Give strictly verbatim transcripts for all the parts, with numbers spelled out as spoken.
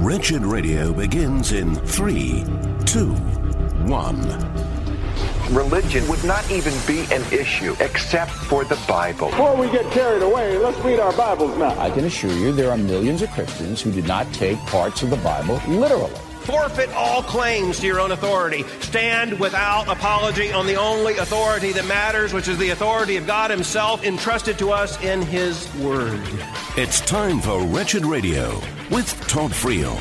Wretched Radio begins in three, two, one. Religion would not even be an issue except for the Bible. Before we get carried away, let's read our Bibles now. I can assure you there are millions of Christians who did not take parts of the Bible literally. Forfeit all claims to your own authority. Stand without apology on the only authority that matters, which is the authority of God Himself entrusted to us in His Word. It's time for Wretched Radio with Todd Friel.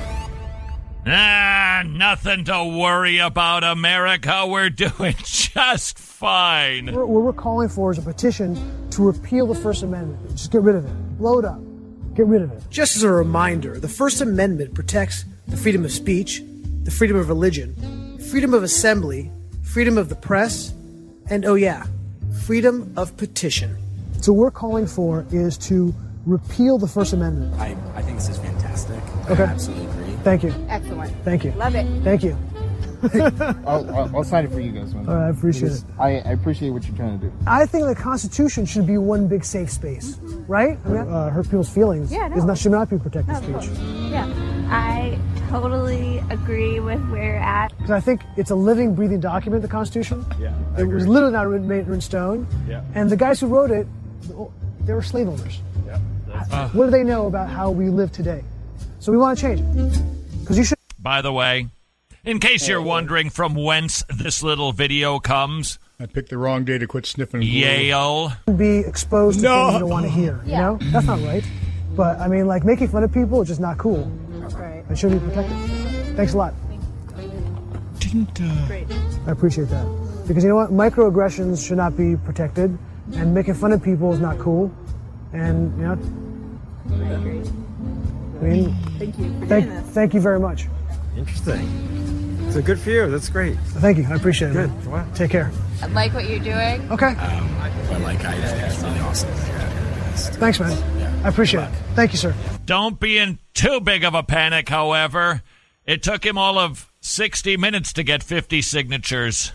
Ah, nothing to worry about, America. We're doing just fine. What we're calling for is a petition to repeal the First Amendment. Just get rid of it. Blow it up. Get rid of it. Just as a reminder, the First Amendment protects the freedom of speech, the freedom of religion, freedom of assembly, freedom of the press, and, oh yeah, freedom of petition. So what we're calling for is to repeal the First Amendment. I, I think this is fantastic. Okay. I absolutely agree. Thank you. Excellent. Thank you. Love it. Thank you. I'll, I'll, I'll sign it for you guys. All right, I appreciate it. I, I appreciate what you're trying to do. I think the Constitution should be one big safe space, right? I mean, uh, hurt people's feelings. Yeah, no. Is not, should not be protected No, speech. Yeah, I totally agree with where you're at. Because I think it's a living, breathing document, the Constitution. Yeah, I It agree. was literally not written, made in stone. Yeah. And the guys who wrote it, they were slave owners. Yeah. Uh, what do they know about how we live today? So we want to change it. Because you should. By the way, in case you're wondering from whence this little video comes, I picked the wrong day to quit sniffing. Yale. Be exposed to No. things you don't want to hear. You Yeah. know? That's not right. But, I mean, like, making fun of people is just not cool. Right. It should be protected. Thanks a lot. Didn't, uh... Great. I appreciate that. Because you know what? Microaggressions should not be protected, and making fun of people is not cool. And, you know, I agree. I mean, Thank you for thank, doing this. thank you very much. Interesting. So good for you. That's great. Thank you. I appreciate it. Good. Man. Wow. Take care. I like what you're doing. Okay. Um, but like, I it's really awesome. Yeah, Thanks, man. Yeah. I appreciate it. Thank you, sir. Don't be in too big of a panic, however. It took him all of sixty minutes to get fifty signatures.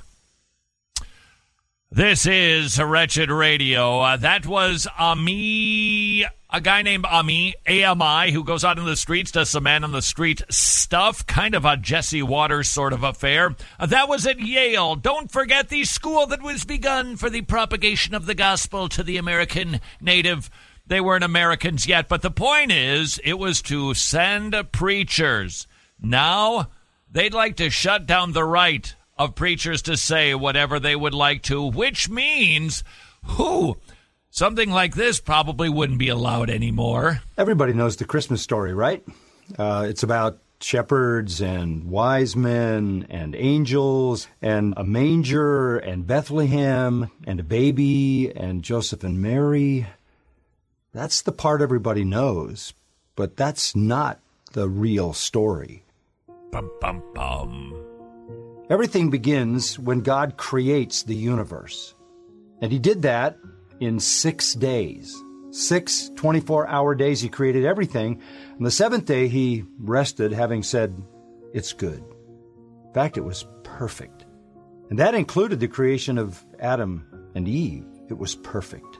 This is Wretched Radio. Uh, that was Ami, a guy named Ami, A M I, who goes out in the streets, does some man-on-the-street stuff, kind of a Jesse Waters sort of affair. Uh, that was at Yale. Don't forget the school that was begun for the propagation of the gospel to the American native. They weren't Americans yet, but the point is, it was to send preachers. Now, they'd like to shut down the right of preachers to say whatever they would like to, which means, who, something like this probably wouldn't be allowed anymore. Everybody knows the Christmas story, right? Uh, it's about shepherds and wise men and angels and a manger and Bethlehem and a baby and Joseph and Mary. That's the part everybody knows, but that's not the real story. Bum, bum, bum. Everything begins when God creates the universe. And He did that in six days. Six twenty-four hour days He created everything. On the seventh day He rested, having said, it's good. In fact, it was perfect. And that included the creation of Adam and Eve. It was perfect.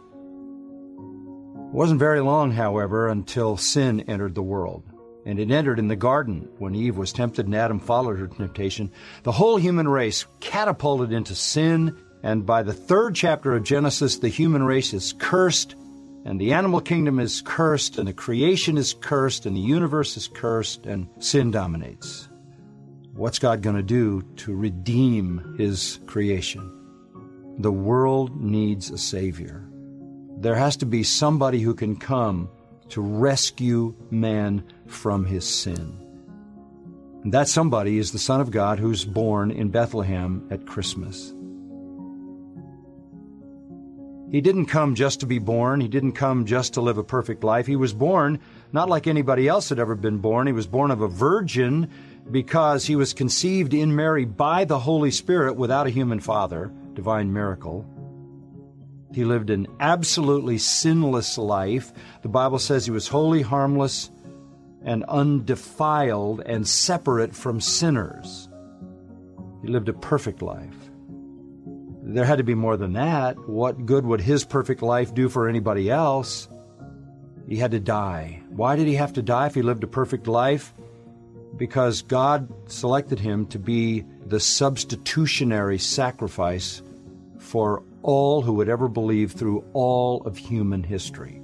It wasn't very long, however, until sin entered the world. And it entered in the garden when Eve was tempted and Adam followed her temptation. The whole human race catapulted into sin, and by the third chapter of Genesis, the human race is cursed, and the animal kingdom is cursed, and the creation is cursed, and the universe is cursed, and sin dominates. What's God going to do to redeem His creation? The world needs a Savior. There has to be somebody who can come to rescue man from his sin. And that somebody is the Son of God who's born in Bethlehem at Christmas. He didn't come just to be born. He didn't come just to live a perfect life. He was born not like anybody else had ever been born. He was born of a virgin because he was conceived in Mary by the Holy Spirit without a human father. Divine miracle. He lived an absolutely sinless life. The Bible says he was holy, harmless, and undefiled and separate from sinners. He lived a perfect life. There had to be more than that. What good would his perfect life do for anybody else? He had to die. Why did he have to die if he lived a perfect life? because God selected him to be the substitutionary sacrifice for all who would ever believe through all of human history.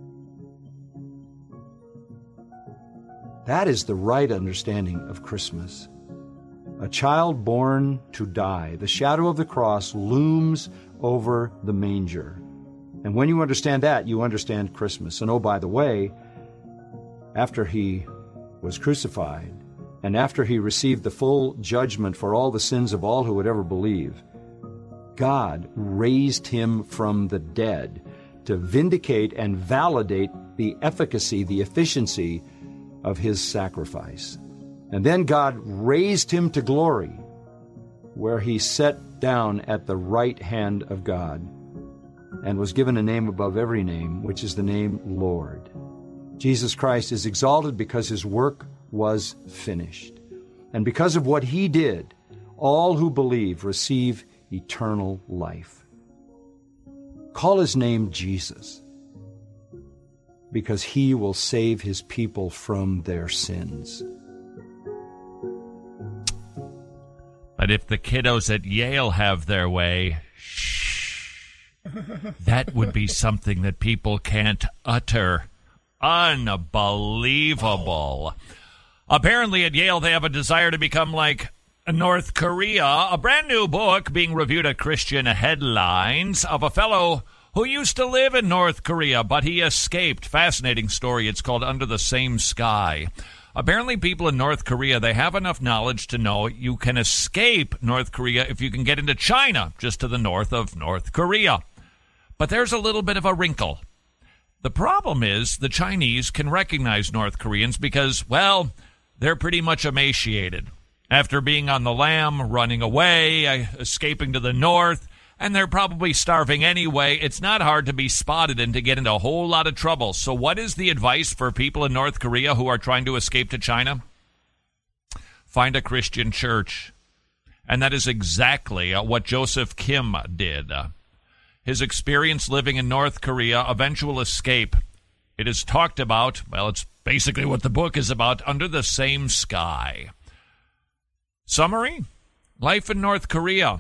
That is the right understanding of Christmas. A child born to die. The shadow of the cross looms over the manger. And when you understand that, you understand Christmas. And oh, by the way, after he was crucified, and after he received the full judgment for all the sins of all who would ever believe, God raised him from the dead to vindicate and validate the efficacy, the efficiency of his sacrifice. And then God raised him to glory, where he sat down at the right hand of God and was given a name above every name, which is the name Lord. Jesus Christ is exalted because his work was finished. And because of what he did, all who believe receive eternal life. Call his name Jesus, because he will save his people from their sins. But if the kiddos at Yale have their way, shh, that would be something that people can't utter. Unbelievable. Apparently at Yale they have a desire to become like North Korea. A brand new book being reviewed at Christian Headlines of a fellow who used to live in North Korea, but he escaped. Fascinating story. It's called Under the Same Sky. Apparently people in North Korea, they have enough knowledge to know you can escape North Korea if you can get into China, just to the north of North Korea. But there's a little bit of a wrinkle. The problem is the Chinese can recognize North Koreans because, well, they're pretty much emaciated. After being on the lam, running away, escaping to the north, and they're probably starving anyway, it's not hard to be spotted and to get into a whole lot of trouble. So what is the advice for people in North Korea who are trying to escape to China? Find a Christian church. And that is exactly what Joseph Kim did. His experience living in North Korea, eventual escape. It is talked about, well, it's basically what the book is about, Under the Same Sky. Summary? Life in North Korea.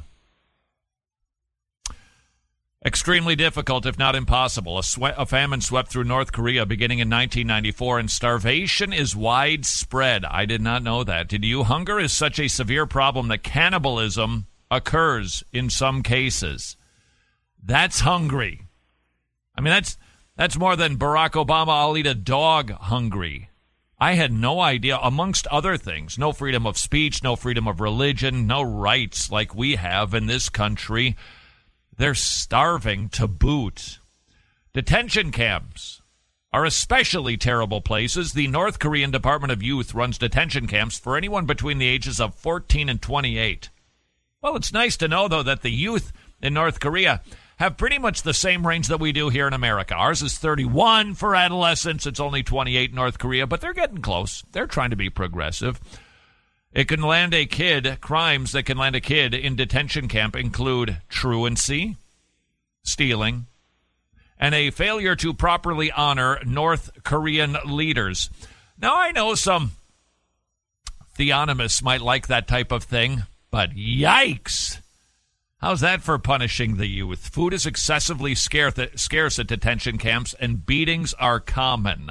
Extremely difficult, if not impossible. A, swe- a famine swept through North Korea beginning in nineteen ninety-four, and starvation is widespread. I did not know that. Did you? Hunger is such a severe problem that cannibalism occurs in some cases. That's hungry. I mean, that's that's more than Barack Obama, I'll eat a dog hungry. I had no idea, amongst other things, no freedom of speech, no freedom of religion, no rights like we have in this country. They're starving to boot. Detention camps are especially terrible places. The North Korean Department of Youth runs detention camps for anyone between the ages of fourteen and twenty-eight. Well, it's nice to know, though, that the youth in North Korea have pretty much the same range that we do here in America. Ours is thirty-one for adolescents. It's only twenty-eight in North Korea, but they're getting close. They're trying to be progressive. It can land a kid, crimes that can land a kid in detention camp include truancy, stealing, and a failure to properly honor North Korean leaders. Now, I know some theonomists might like that type of thing, but yikes! How's that for punishing the youth? Food is excessively scarce at detention camps, and beatings are common.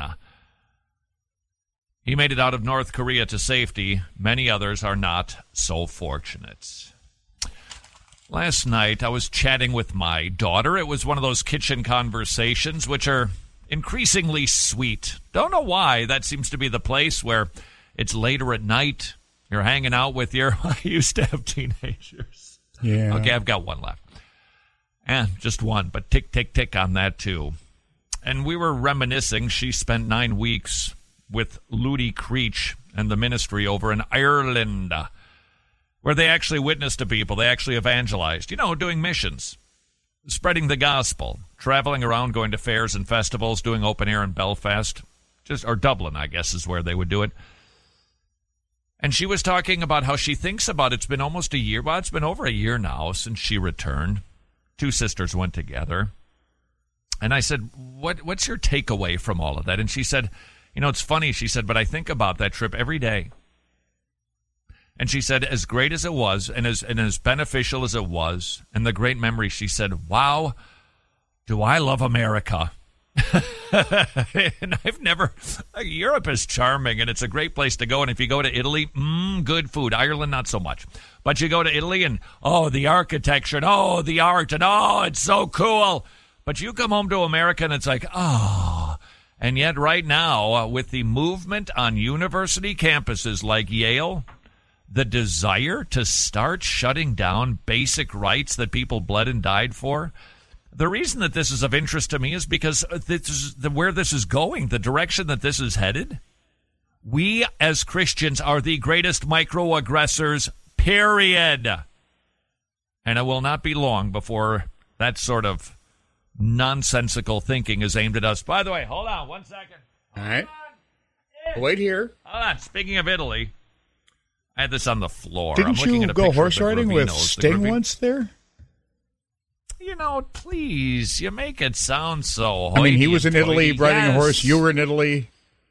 He made it out of North Korea to safety. Many others are not so fortunate. Last night, I was chatting with my daughter. It was one of those kitchen conversations which are increasingly sweet. Don't know why. That seems to be the place where it's later at night. You're hanging out with your... I used to have teenagers. Yeah. Okay, I've got one left. And just one, but tick, tick, tick on that, too. And we were reminiscing. She spent nine weeks with Ludi Creech and the ministry over in Ireland, where they actually witnessed to people. They actually evangelized, you know, doing missions, spreading the gospel, traveling around, going to fairs and festivals, doing open air in Belfast, just or Dublin, I guess, is where they would do it. And she was talking about how she thinks about it. It's been almost a year. Well, it's been over a year now since she returned. Two sisters went together. And I said, what, what's your takeaway from all of that? And she said, you know, it's funny, she said, but I think about that trip every day. And she said, as great as it was, and as and as beneficial as it was, and the great memory, she said, wow, do I love America. And I've never, Europe is charming, and it's a great place to go. And if you go to Italy, mmm, good food. Ireland, not so much. But you go to Italy, and oh, the architecture, and oh, the art, and oh, it's so cool. But you come home to America, and it's like, oh. And yet right now, uh, with the movement on university campuses like Yale, the desire to start shutting down basic rights that people bled and died for, the reason that this is of interest to me is because this is the, where this is going, the direction that this is headed. We as Christians are the greatest microaggressors, period. And it will not be long before that sort of nonsensical thinking is aimed at us. By the way, hold on one second. All right. Wait here. Hold on. Speaking of Italy, I had this on the floor. Didn't I'm looking you at a go picture horse of the riding with Gravinos. Sting Gravi- once there? You know, please, you make it sound so. I mean, he was in Italy hoity-toity. riding Yes. a horse. You were in Italy.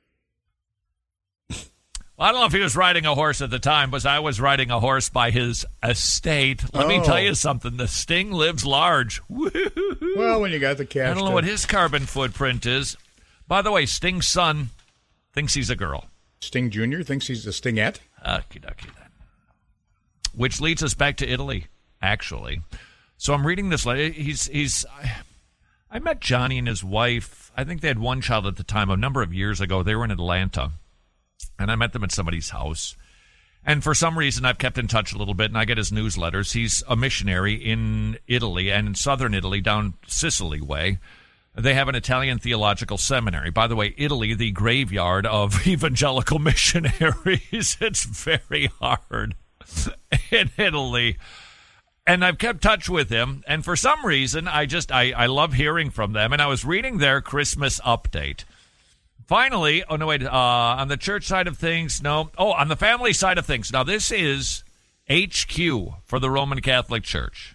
Well, I don't know if he was riding a horse at the time, but I was riding a horse by his estate. Let oh. me tell you something. The Sting lives large. Well, when you got the cash. I don't know to... what his carbon footprint is. By the way, Sting's son thinks he's a girl. Sting Junior thinks he's a Stingette? Okie dokie then. Which leads us back to Italy, actually. So I'm reading this letter. He's, he's, I met Johnny and his wife. I think they had one child at the time, a number of years ago. They were in Atlanta. And I met them at somebody's house. And for some reason, I've kept in touch a little bit, and I get his newsletters. He's a missionary in Italy and in southern Italy, down Sicily way. They have an Italian theological seminary. By the way, Italy, the graveyard of evangelical missionaries. It's very hard in Italy. And I've kept touch with him. And for some reason, I just, I, I love hearing from them. And I was reading their Christmas update. Finally, oh, no, wait, uh, on the church side of things, no. Oh, on the family side of things. Now, this is H Q for the Roman Catholic Church.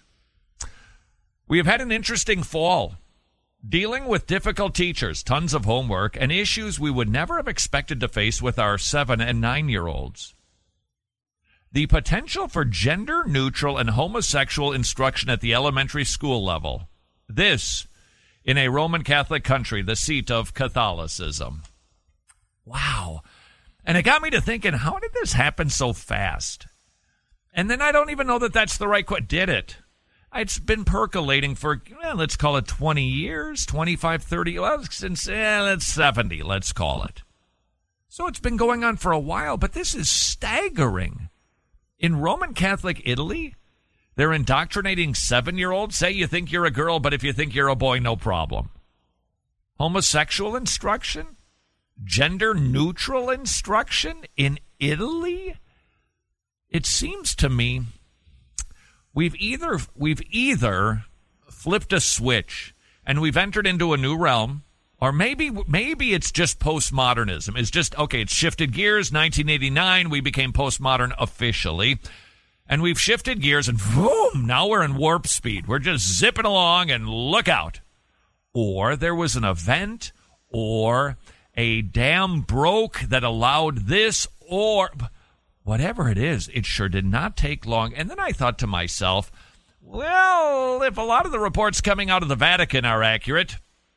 We have had an interesting fall, dealing with difficult teachers, tons of homework, and issues we would never have expected to face with our seven- and nine-year-olds. The potential for gender-neutral and homosexual instruction at the elementary school level. This in a Roman Catholic country, the seat of Catholicism. Wow. And it got me to thinking, how did this happen so fast? And then I don't even know that that's the right question. Did it? It's been percolating for, well, let's call it twenty years, twenty-five, thirty, well, since, eh, let's seventy, let's call it. So it's been going on for a while, but this is staggering. In Roman Catholic Italy, they're indoctrinating seven-year-olds. Say you think you're a girl, but if you think you're a boy, no problem. Homosexual instruction? Gender-neutral instruction in Italy? It seems to me we've either we've either flipped a switch and we've entered into a new realm, or maybe maybe it's just postmodernism. It's just, okay, it's shifted gears. nineteen eighty-nine, we became postmodern officially. And we've shifted gears, and boom, now we're in warp speed. We're just zipping along, and look out. Or there was an event, or a dam broke that allowed this, or whatever it is, it sure did not take long. And then I thought to myself, well, if a lot of the reports coming out of the Vatican are accurate,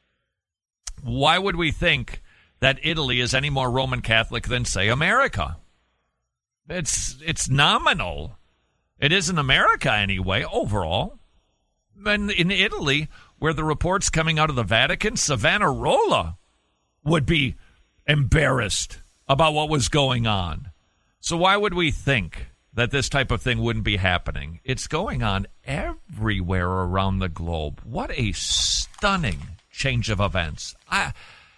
why would we think that Italy is any more Roman Catholic than, say, America? It's it's nominal. It isn't America anyway, overall. And in Italy, where the reports coming out of the Vatican, Savonarola would be embarrassed about what was going on. So why would we think that this type of thing wouldn't be happening? It's going on everywhere around the globe. What a stunning change of events. I,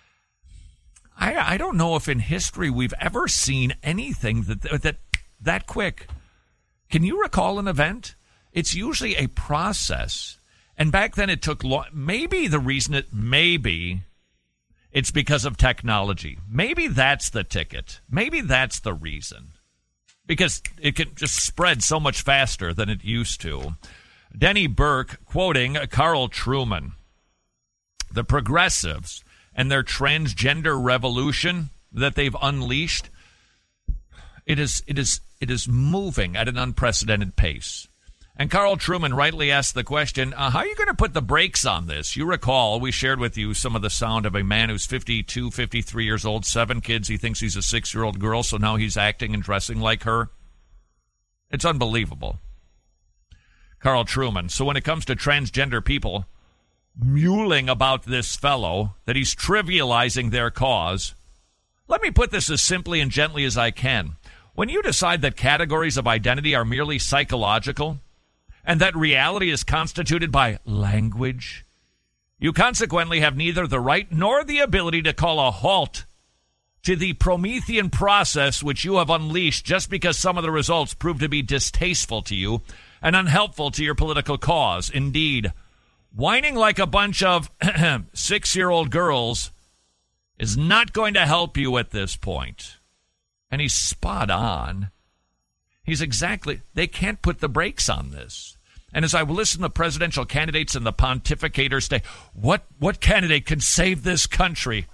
I, I don't know if in history we've ever seen anything that that that quick. Can you recall an event? It's usually a process. And back then it took long. Maybe the reason it, maybe it's because of technology. Maybe that's the ticket. Maybe that's the reason. Because it can just spread so much faster than it used to. Denny Burke, quoting Carl Truman, the progressives and their transgender revolution that they've unleashed, it is, it is, it is moving at an unprecedented pace. And Carl Trueman rightly asked the question, uh, how are you going to put the brakes on this? You recall, we shared with you some of the sound of a man who's fifty-two, fifty-three years old, seven kids. He thinks he's a six-year-old girl, so now he's acting and dressing like her. It's unbelievable. Carl Trueman. So when it comes to transgender people mewling about this fellow, that he's trivializing their cause, let me put this as simply and gently as I can. When you decide that categories of identity are merely psychological, and that reality is constituted by language, you consequently have neither the right nor the ability to call a halt to the Promethean process which you have unleashed just because some of the results prove to be distasteful to you and unhelpful to your political cause. Indeed, whining like a bunch of six-year-old girls is not going to help you at this point. And he's spot on. He's exactly, they can't put the brakes on this. And as I listen to presidential candidates and the pontificators say, what, what candidate can save this country?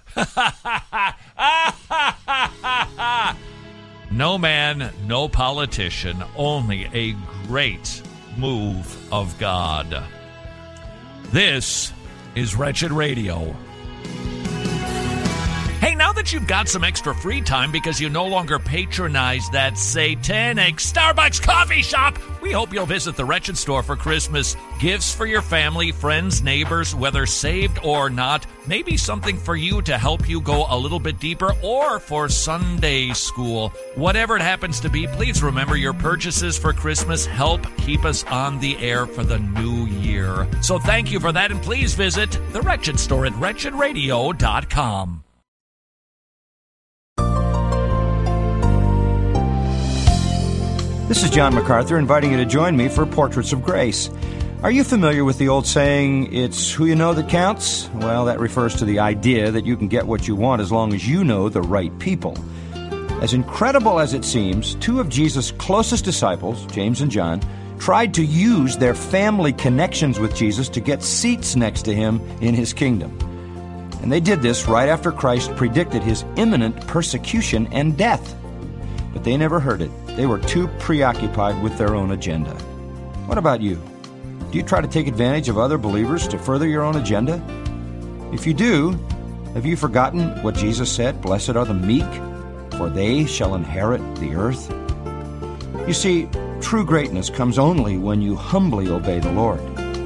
No man, no politician, only a great move of God. This is Wretched Radio. Hey, now that you've got some extra free time because you no longer patronize that satanic Starbucks coffee shop, we hope you'll visit the Wretched Store for Christmas. Gifts for your family, friends, neighbors, whether saved or not. Maybe something for you to help you go a little bit deeper, or for Sunday school. Whatever it happens to be, please remember your purchases for Christmas help keep us on the air for the new year. So thank you for that, and please visit the Wretched Store at wretched radio dot com. This is John MacArthur inviting you to join me for Portraits of Grace. Are you familiar with the old saying, it's who you know that counts? Well, that refers to the idea that you can get what you want as long as you know the right people. As incredible as it seems, two of Jesus' closest disciples, James and John, tried to use their family connections with Jesus to get seats next to him in his kingdom. And they did this right after Christ predicted his imminent persecution and death. But they never heard it. They were too preoccupied with their own agenda. What about you? Do you try to take advantage of other believers to further your own agenda? If you do, have you forgotten what Jesus said? Blessed are the meek, for they shall inherit the earth. You see, true greatness comes only when you humbly obey the Lord.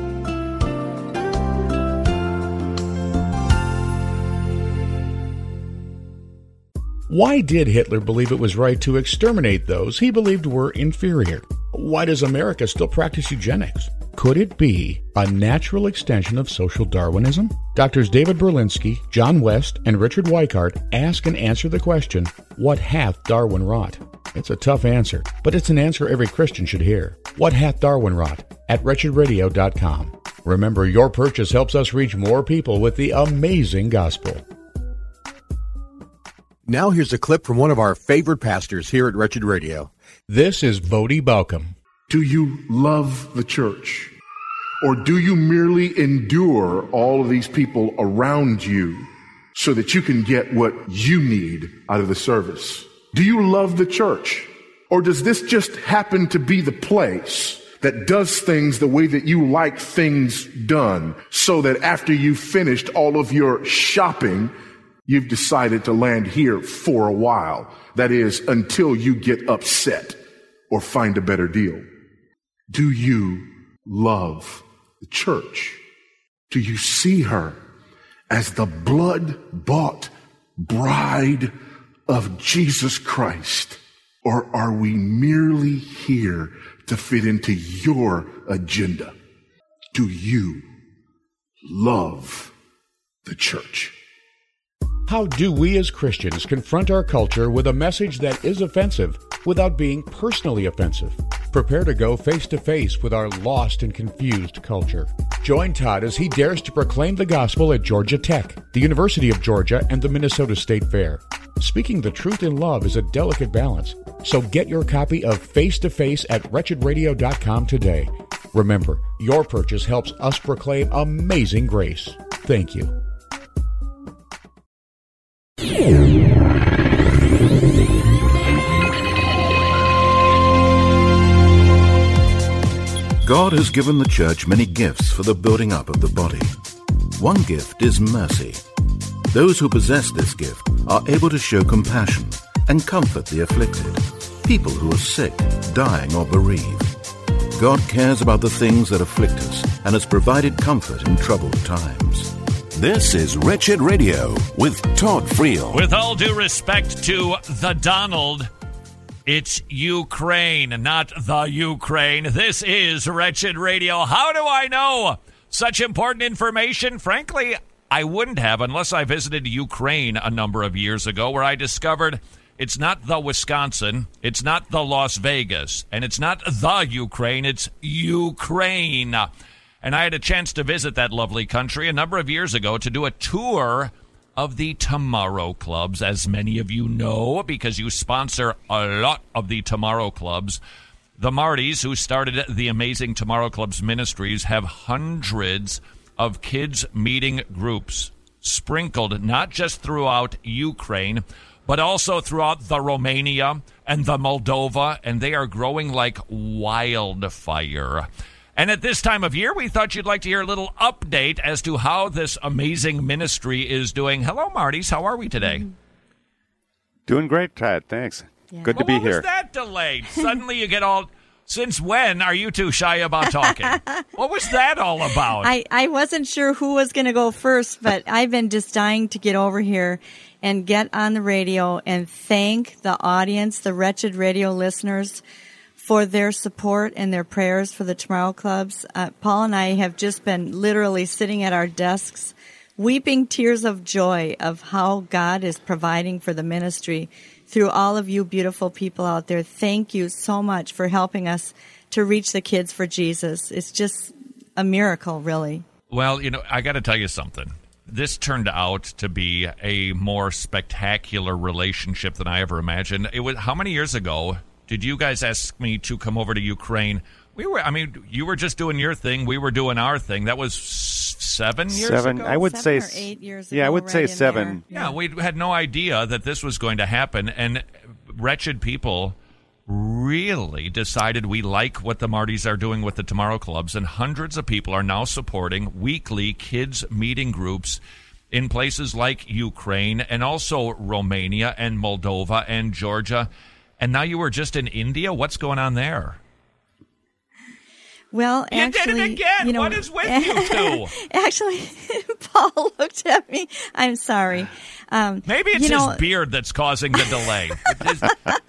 Why did Hitler believe it was right to exterminate those he believed were inferior? Why does America still practice eugenics? Could it be a natural extension of social Darwinism? Doctors David Berlinski, John West, and Richard Weikart ask and answer the question, what hath Darwin wrought? It's a tough answer, but it's an answer every Christian should hear. What hath Darwin wrought? At wretched radio dot com. Remember, your purchase helps us reach more people with the amazing gospel. Now here's a clip from one of our favorite pastors here at Wretched Radio. This is Bodie Balcom. Do you love the church? Or do you merely endure all of these people around you so that you can get what you need out of the service? Do you love the church? Or does this just happen to be the place that does things the way that you like things done, so that after you've finished all of your shopping, you've decided to land here for a while? That is, until you get upset or find a better deal. Do you love the church? Do you see her as the blood-bought bride of Jesus Christ? Or are we merely here to fit into your agenda? Do you love the church? How do we as Christians confront our culture with a message that is offensive without being personally offensive? Prepare to go face to face with our lost and confused culture. Join Todd as he dares to proclaim the gospel at Georgia Tech, the University of Georgia, and the Minnesota State Fair. Speaking the truth in love is a delicate balance, so get your copy of Face to Face at wretched radio dot com today. Remember, your purchase helps us proclaim amazing grace. Thank you. God has given the church many gifts for the building up of the body. One gift is mercy. Those who possess this gift are able to show compassion and comfort the afflicted, people who are sick, dying, or bereaved. God cares about the things that afflict us and has provided comfort in troubled times. This is Wretched Radio with Todd Friel. With all due respect to the Donald, it's Ukraine, not the Ukraine. This is Wretched Radio. How do I know such important information? Frankly, I wouldn't have unless I visited Ukraine a number of years ago, where I discovered it's not the Wisconsin, it's not the Las Vegas, and it's not the Ukraine, it's Ukraine. And I had a chance to visit that lovely country a number of years ago to do a tour of the Tomorrow Clubs, as many of you know, because you sponsor a lot of the Tomorrow Clubs. The Martys, who started the amazing Tomorrow Clubs Ministries, have hundreds of kids meeting groups sprinkled not just throughout Ukraine, but also throughout the Romania and the Moldova, and they are growing like wildfire. And at this time of year, we thought you'd like to hear a little update as to how this amazing ministry is doing. Hello, Martys. How are we today? Doing great, Todd. Thanks. Yeah. Good well, to be what here. What was that delayed? Suddenly you get all... Since when are you two shy about talking? What was that all about? I, I wasn't sure who was going to go first, but I've been just dying to get over here and get on the radio and thank the audience, the Wretched Radio listeners, for their support and their prayers for the Tomorrow Clubs. Uh, Paul and I have just been literally sitting at our desks, weeping tears of joy of how God is providing for the ministry through all of you beautiful people out there. Thank you so much for helping us to reach the kids for Jesus. It's just a miracle, really. Well, you know, I got to tell you something. This turned out to be a more spectacular relationship than I ever imagined. It was how many years ago did you guys ask me to come over to Ukraine? We were, I mean, you were just doing your thing. We were doing our thing. That was seven years seven, ago? I would seven say, or eight years yeah, ago, I would right say in seven. Yeah, we had no idea that this was going to happen. And Wretched people really decided we like what the Martys are doing with the Tomorrow Clubs. And hundreds of people are now supporting weekly kids meeting groups in places like Ukraine and also Romania and Moldova and Georgia. And now you were just in India. What's going on there? Well, you actually, did it again. You know, what is with you two? Actually, Paul looked at me. I'm sorry. Um, Maybe it's you know, his beard that's causing the delay. Is,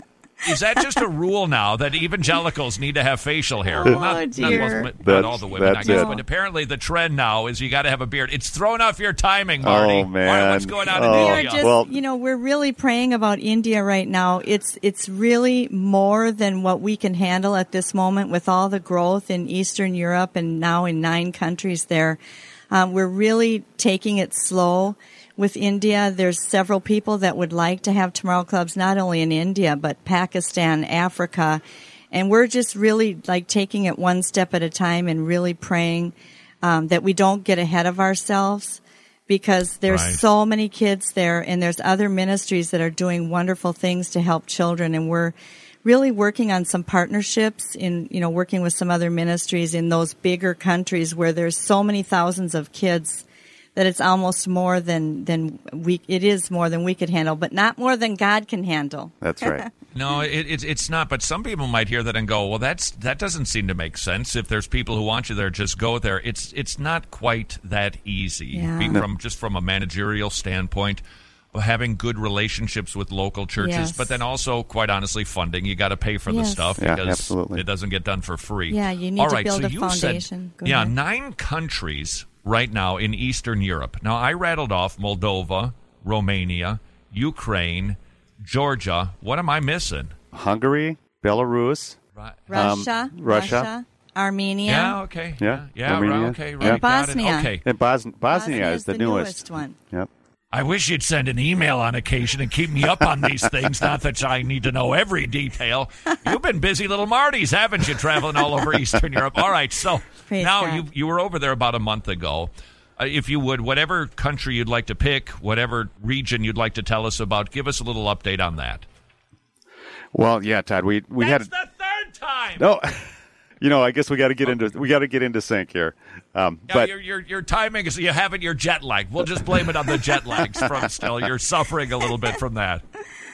is that just a rule now that evangelicals need to have facial hair? Oh, well, not, dear. Not, not That's, all the women, I that's guess, it. but apparently the trend now is you got to have a beard. It's thrown off your timing, Marty. Oh, man. What's going on Oh. in we are India? just, Well- you know, we're really praying about India right now. It's it's really more than what we can handle at this moment with all the growth in Eastern Europe and now in nine countries there. Um, we're really taking it slow with India. There's several people that would like to have Tomorrow Clubs, not only in India, but Pakistan, Africa. And we're just really like taking it one step at a time and really praying um, that we don't get ahead of ourselves, because there's Right. so many kids there, and there's other ministries that are doing wonderful things to help children. And we're really working on some partnerships in, you know, working with some other ministries in those bigger countries where there's so many thousands of kids that it's almost more than, than we, it is more than we could handle, but not more than God can handle. That's right. No, it, it's it's not. But some people might hear that and go, "Well, that's that doesn't seem to make sense. If there's people who want you there, just go there." It's it's not quite that easy. Yeah. Be- No. From just from a managerial standpoint, of having good relationships with local churches, Yes. but then also, quite honestly, funding. You got to pay for the Yes. stuff Yeah, because absolutely. it doesn't get done for free. Yeah, you need All to right, build so a you foundation. Said, Go yeah, ahead. nine countries right now in Eastern Europe. Now, I rattled off Moldova, Romania, Ukraine, Georgia. What am I missing? Hungary, Belarus, Right. Russia, Um, Russia. Armenia. Yeah, okay. Yeah, yeah, Armenia. right, okay, right. And got it. Bosnia. Okay. and Bos- Bosnia, Bosnia is the, the newest. newest one. Yep. I wish you'd send an email on occasion and keep me up on these things. Not that I need to know every detail. You've been busy little Martys, haven't you, traveling all over Eastern Europe? All right, so Praise now God. you you were over there about a month ago. Uh, if you would, whatever country you'd like to pick, whatever region you'd like to tell us about, give us a little update on that. Well, yeah, Todd, we we That's had the third time. no. you know, I guess we got to get into we got to get into sync here. Um, yeah, but your, your your timing is you haven't your jet lag. We'll just blame it on the jet lags from still. You're suffering a little bit from that.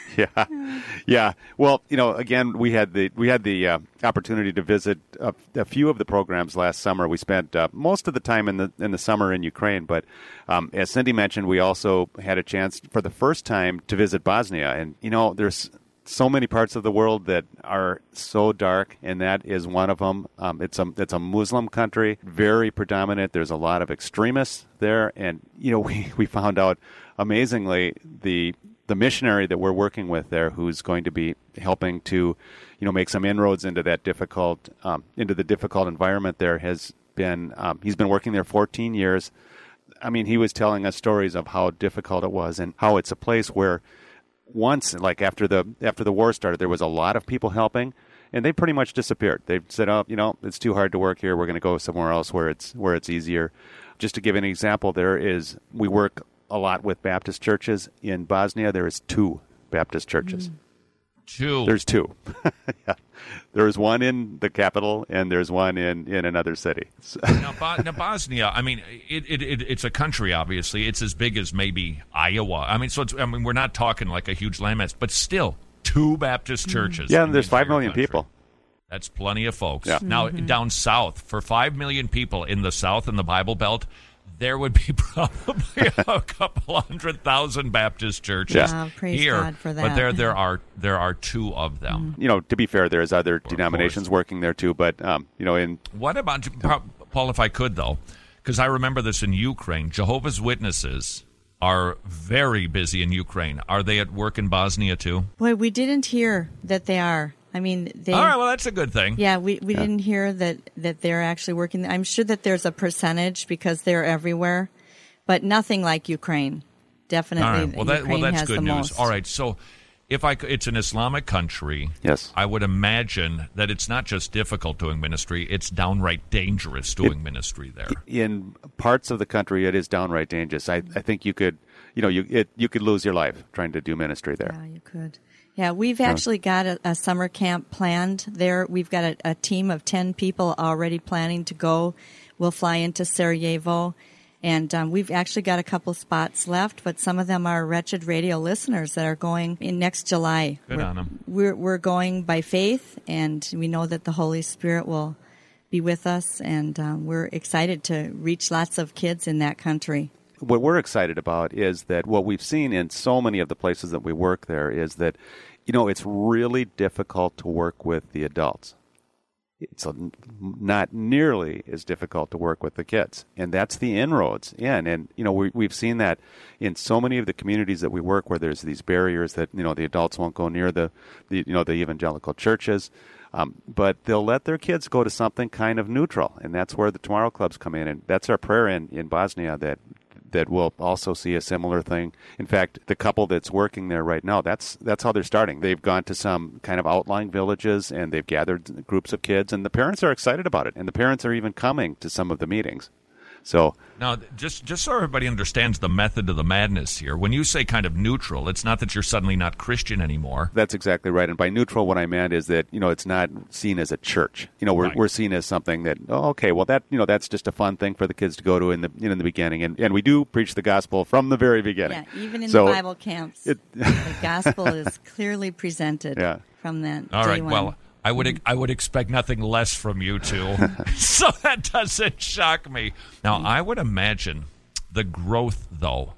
Yeah, yeah. Well, you know, again, we had the we had the uh, opportunity to visit a, a few of the programs last summer. We spent uh, most of the time in the in the summer in Ukraine, but um, as Cindy mentioned, we also had a chance for the first time to visit Bosnia. And you know, there's so many parts of the world that are so dark, and that is one of them. Um, it's a it's a Muslim country, very predominant. There's a lot of extremists there, and you know, we we found out amazingly the. the missionary that we're working with there, who's going to be helping to, you know, make some inroads into that difficult, um, into the difficult environment there, has been, um, he's been working there fourteen years. I mean, he was telling us stories of how difficult it was and how it's a place where once, like after the after the war started, there was a lot of people helping, and they pretty much disappeared. They said, "Oh, you know, it's too hard to work here. We're going to go somewhere else where it's where it's easier." Just to give an example, there is we work a lot with Baptist churches in Bosnia. There is two Baptist churches. Mm. Two. There's two. Yeah. There's one in the capital, and there's one in, in another city. So. Now, Bo- now, Bosnia, I mean, it, it, it it's a country, obviously. It's as big as maybe Iowa. I mean, so it's, I mean, we're not talking like a huge landmass, but still, two Baptist churches. Yeah, and there's the five million country. people. That's plenty of folks. Yeah. Now, Mm-hmm. down south, for five million people in the south in the Bible Belt, there would be probably a couple hundred thousand Baptist churches Yeah. Oh, praise here. God for that. But there, there are there are two of them. You know, to be fair, there's other denominations working there too. But um, you know, in What about, Paul, if I could, though, because I remember this in Ukraine, Jehovah's Witnesses are very busy in Ukraine. Are they at work in Bosnia, too? Boy, we didn't hear that they are. I mean, they. All right, well, that's a good thing. Yeah, we, we Yeah. didn't hear that, that they're actually working. I'm sure that there's a percentage because they're everywhere, but nothing like Ukraine. Definitely, All right. Well, that, Ukraine well that's has good the news. most. All right, so if I, c- it's an Islamic country. Yes. I would imagine that it's not just difficult doing ministry; it's downright dangerous doing It- ministry there. in parts of the country, it is downright dangerous. I, I think you could, you know, you it, you could lose your life trying to do ministry there. Yeah, you could. Yeah, we've actually got a, a summer camp planned there. We've got a, a team of ten people already planning to go. We'll fly into Sarajevo, and um, we've actually got a couple spots left, but some of them are Wretched Radio listeners that are going in next July. Good we're, on 'em. We're, we're going by faith, and we know that the Holy Spirit will be with us, and um, we're excited to reach lots of kids in that country. What we're excited about is that what we've seen in so many of the places that we work there is that, you know, it's really difficult to work with the adults. It's a, not nearly as difficult to work with the kids. And that's the inroads in. And, you know, we, we've seen that in so many of the communities that we work where there's these barriers that, you know, the adults won't go near the, the you know, the evangelical churches. Um, but they'll let their kids go to something kind of neutral. And that's where the Tomorrow Clubs come in. And that's our prayer in, in Bosnia, that that we'll also see a similar thing. In fact, the couple that's working there right now, that's that's how they're starting. They've gone to some kind of outlying villages, and they've gathered groups of kids, and the parents are excited about it, and the parents are even coming to some of the meetings. So now, just just so everybody understands the method of the madness here, when you say kind of neutral, it's not that you're suddenly not Christian anymore. That's exactly right. And by neutral, what I meant is that, you know, it's not seen as a church. You know, we're Right. we're seen as something that, oh, okay, well, that, you know, that's just a fun thing for the kids to go to in the you know, in the beginning. And and we do preach the gospel from the very beginning. Yeah, even in So the Bible camps, it- the gospel is clearly presented Yeah. from that All day right, one. well, I would I would expect nothing less from you two, so that doesn't shock me. Now, I would imagine the growth, though,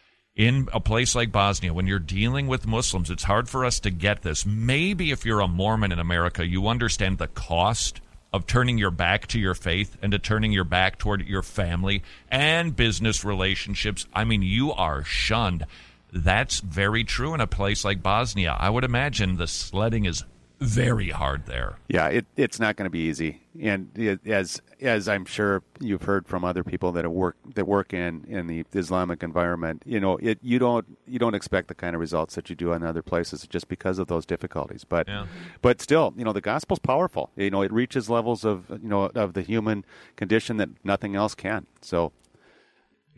in a place like Bosnia, when you're dealing with Muslims, it's hard for us to get this. Maybe if you're a Mormon in America, you understand the cost of turning your back to your faith and to turning your back toward your family and business relationships. I mean, you are shunned. That's very true in a place like Bosnia. I would imagine the sledding is very hard there. Yeah, it, it's not going to be easy, and it, as as I'm sure you've heard from other people that have work that work in, in the Islamic environment, you know, it you don't you don't expect the kind of results that you do in other places just because of those difficulties. But Yeah. but still, you know, the gospel's powerful. You know, it reaches levels of you know of the human condition that nothing else can. So.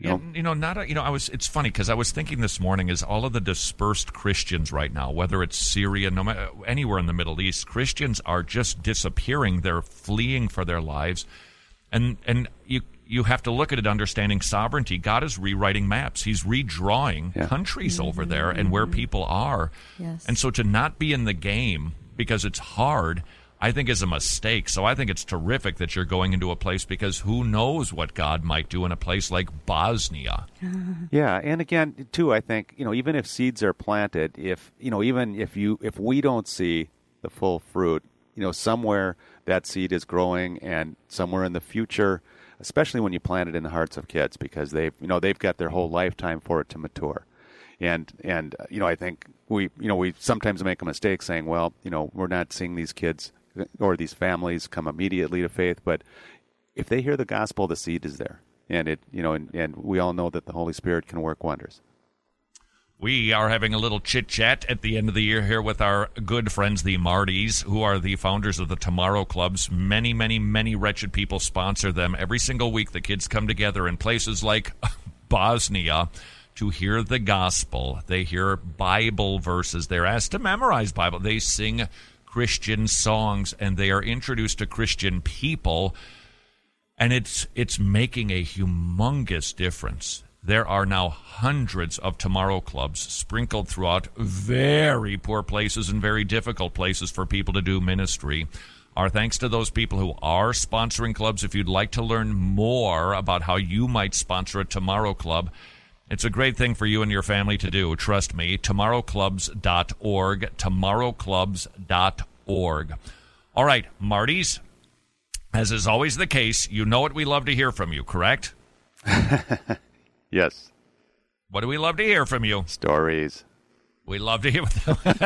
You Yeah, know? you know, not a, you know. I was. It's funny because I was thinking this morning is all of the dispersed Christians right now, whether it's Syria, no matter anywhere in the Middle East, Christians are just disappearing. They're fleeing for their lives, and and you you have to look at it understanding sovereignty. God is rewriting maps. He's redrawing Yeah. countries Mm-hmm. over there and where people are, Yes. and so to not be in the game because it's hard, I think is a mistake. So I think it's terrific that you're going into a place because who knows what God might do in a place like Bosnia. Yeah, and again, too, I think, you know, even if seeds are planted, if, you know, even if you, if we don't see the full fruit, you know, somewhere that seed is growing and somewhere in the future, especially when you plant it in the hearts of kids because they've, you know, they've got their whole lifetime for it to mature. And, and uh, you know, I think we, you know, we sometimes make a mistake saying, well, you know, we're not seeing these kids or these families come immediately to faith, but if they hear the gospel, the seed is there. And it, you know, and, and we all know that the Holy Spirit can work wonders. We are having a little chit-chat at the end of the year here with our good friends, the Martys, who are the founders of the Tomorrow Clubs. Many, many, many wretched people sponsor them. Every single week, the kids come together in places like Bosnia to hear the gospel. They hear Bible verses. They're asked to memorize Bible. They sing Christian songs, and they are introduced to Christian people, and it's it's making a humongous difference. There are now hundreds of Tomorrow Clubs sprinkled throughout very poor places and very difficult places for people to do ministry. Our thanks to those people who are sponsoring clubs. If you'd like to learn more about how you might sponsor a Tomorrow Club, it's a great thing for you and your family to do. Trust me, tomorrow clubs dot org, tomorrow clubs dot org. All right, Martys, as is always the case, you know what we love to hear from you, correct? Yes. What do we love to hear from you? Stories. We love to hear.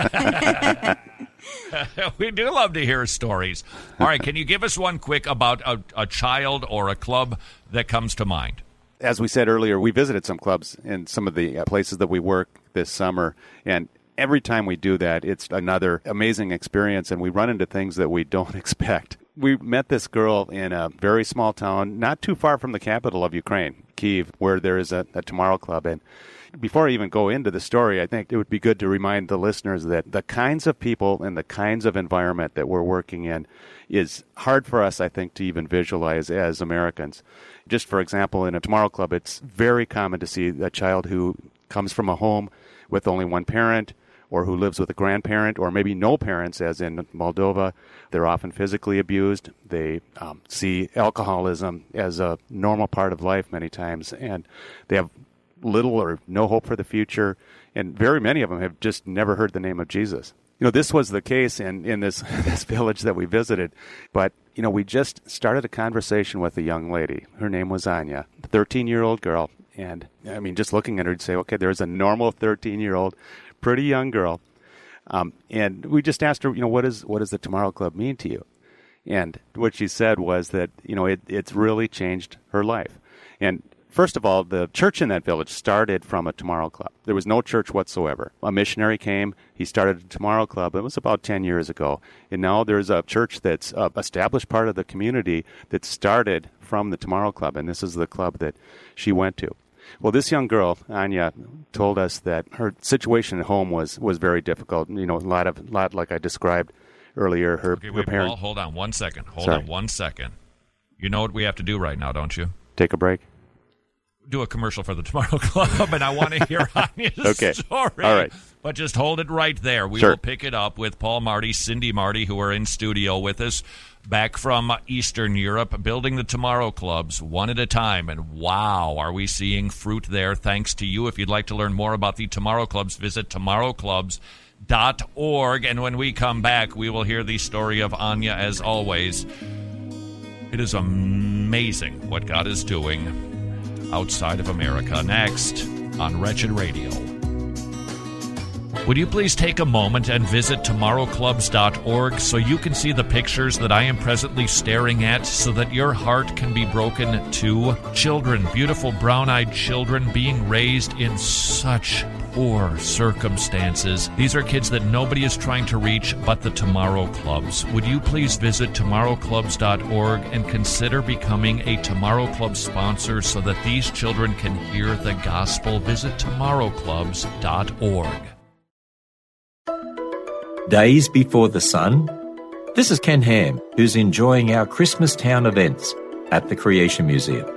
We do love to hear stories. All right, can you give us one quick about a, a child or a club that comes to mind? As we said earlier, we visited some clubs in some of the places that we work this summer, and every time we do that, it's another amazing experience, and we run into things that we don't expect. We met this girl in a very small town, not too far from the capital of Ukraine, Kyiv, where there is a, a Tomorrow Club. And before I even go into the story, I think it would be good to remind the listeners that the kinds of people and the kinds of environment that we're working in is hard for us, I think, to even visualize as Americans. Just for example, in a Tomorrow Club, it's very common to see a child who comes from a home with only one parent, or who lives with a grandparent, or maybe no parents, as in Moldova. They're often physically abused. They um, see alcoholism as a normal part of life many times, and they have little or no hope for the future, and very many of them have just never heard the name of Jesus. You know, this was the case in, in this, this village that we visited, but, you know, we just started a conversation with a young lady. Her name was Anya, a thirteen-year-old girl, and, I mean, just looking at her, you'd say, okay, there's a normal thirteen-year-old, pretty young girl, um, and we just asked her, you know, what is what does the Tomorrow Club mean to you? And what she said was that, you know, it, it's really changed her life. And first of all, the church in that village started from a Tomorrow Club. There was no church whatsoever. A missionary came. He started a Tomorrow Club. It was about ten years ago. And now there's a church that's an established part of the community that started from the Tomorrow Club, and this is the club that she went to. Well, this young girl, Anya, told us that her situation at home was, was very difficult. You know, a lot of, lot like I described earlier. Her, Okay, her wait, parents. Paul, hold on one second. Hold Sorry. on one second. You know what we have to do right now, don't you? Take a break. Do a commercial for the Tomorrow Club, and I want to hear Anya's Okay. story. All right. But just hold it right there. We Sure. will pick it up with Paul Marty, Cindy Marty, who are in studio with us, back from Eastern Europe, building the Tomorrow Clubs one at a time. And wow, are we seeing fruit there thanks to you. If you'd like to learn more about the Tomorrow Clubs, visit tomorrow clubs dot org. And when we come back, we will hear the story of Anya as always. It is amazing what God is doing outside of America. Next on Wretched Radio. Would you please take a moment and visit tomorrow clubs dot org so you can see the pictures that I am presently staring at so that your heart can be broken to children, beautiful brown-eyed children being raised in such or circumstances. These are kids that nobody is trying to reach but the Tomorrow Clubs. Would you please visit tomorrow clubs dot org and consider becoming a Tomorrow Club sponsor so that these children can hear the gospel? Visit tomorrow clubs dot org. Days before the sun? This is Ken Ham, who's enjoying our Christmas Town events at the Creation Museum.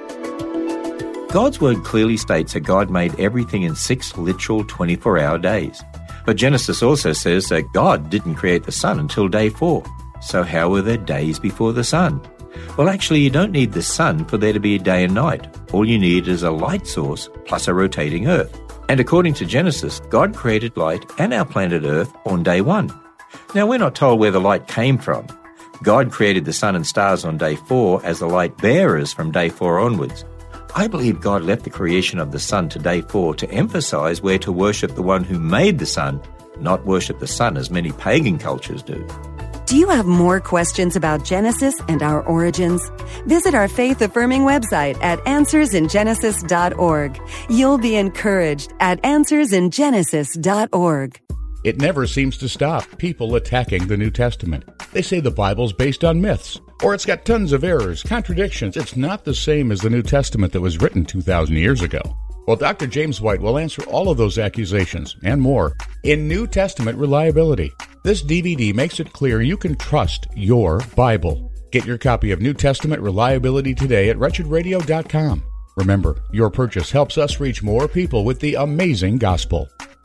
God's Word clearly states that God made everything in six literal twenty-four hour days. But Genesis also says that God didn't create the sun until day four. So how were there days before the sun? Well, actually, you don't need the sun for there to be a day and night. All you need is a light source plus a rotating earth. And according to Genesis, God created light and our planet Earth on day one. Now, we're not told where the light came from. God created the sun and stars on day four as the light bearers from day four onwards. I believe God left the creation of the sun to day four to emphasize where to worship the one who made the sun, not worship the sun as many pagan cultures do. Do you have more questions about Genesis and our origins? Visit our faith-affirming website at answers in genesis dot org. You'll be encouraged at answers in genesis dot org. It never seems to stop people attacking the New Testament. They say the Bible's based on myths, or it's got tons of errors, contradictions. It's not the same as the New Testament that was written two thousand years ago. Well, Doctor James White will answer all of those accusations and more in New Testament Reliability. This D V D makes it clear you can trust your Bible. Get your copy of New Testament Reliability today at wretched radio dot com. Remember, your purchase helps us reach more people with the amazing gospel.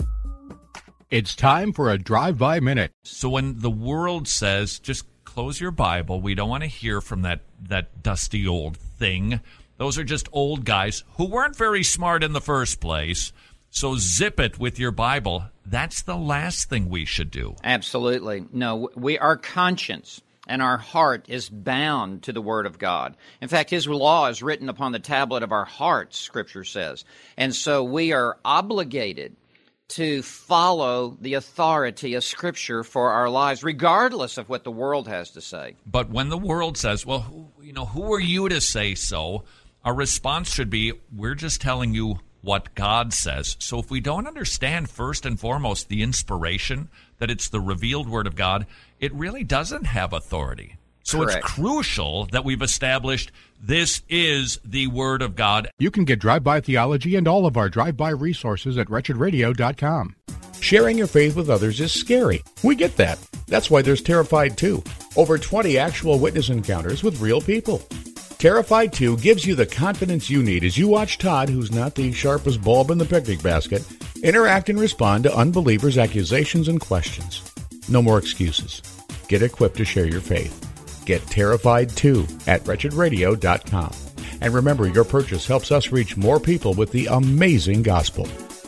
It's time for a drive-by minute. So when the world says, just close your Bible, we don't want to hear from that, that dusty old thing. Those are just old guys who weren't very smart in the first place. So zip it with your Bible. That's the last thing we should do. Absolutely. No, we our conscience and our heart is bound to the Word of God. In fact, His law is written upon the tablet of our hearts, Scripture says. And so we are obligated to follow the authority of Scripture for our lives, regardless of what the world has to say. But when the world says, well, who, you know, who are you to say so? Our response should be, we're just telling you what God says. So if we don't understand, first and foremost, the inspiration, that it's the revealed Word of God, it really doesn't have authority. So Correct. It's crucial that we've established this is the Word of God. You can get Drive-By Theology and all of our drive-by resources at wretched radio dot com. Sharing your faith with others is scary. We get that. That's why there's Terrified two. Over twenty actual witness encounters with real people. Terrified two gives you the confidence you need as you watch Todd, who's not the sharpest bulb in the picnic basket, interact and respond to unbelievers' accusations and questions. No more excuses. Get equipped to share your faith. Get Terrified two at wretched radio dot com. And remember, your purchase helps us reach more people with the amazing gospel.